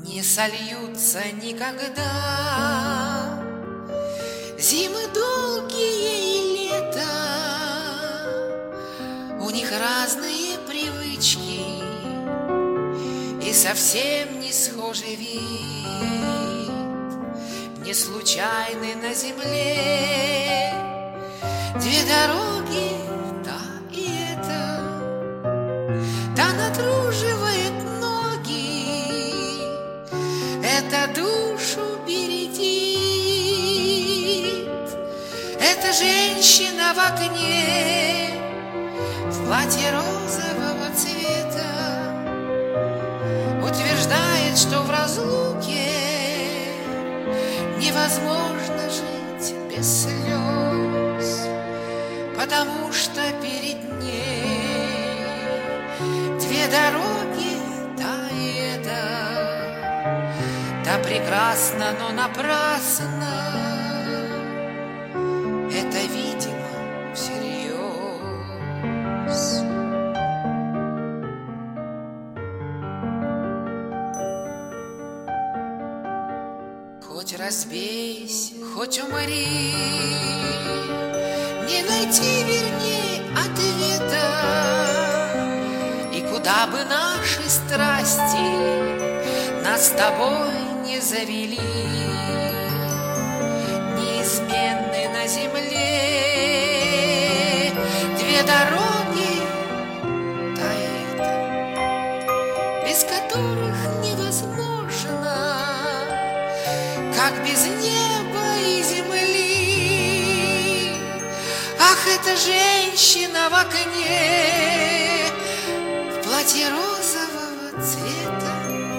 не сольются никогда. Зимы долгие и лета, у них разные привычки и совсем не схожий вид. Не случайны на земле две дороги, та и эта. Та натруживает ноги, это душу бередит. Это женщина в окне в платье розового цвета утверждает, что в разлуке невозможно жить без слез, потому что перед ней две дороги, та и эта. Та прекрасна, но напрасно, это, видимо, всерьез. Хоть разбейся, хоть умри, не найти, вернее, ответа. И куда бы наши страсти нас с тобой не завели, неизменны на земле две дороги, та и эта, без которых невозможно, как без неба и земли. Ах, эта женщина в окне в платье розового цвета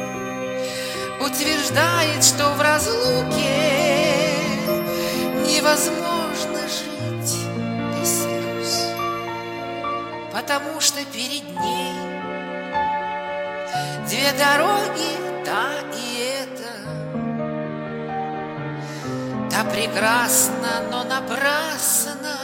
утверждает, что в разлуке невозможно жить без слез, потому что перед ней две дороги, та и эта. Та прекрасна, но напрасно,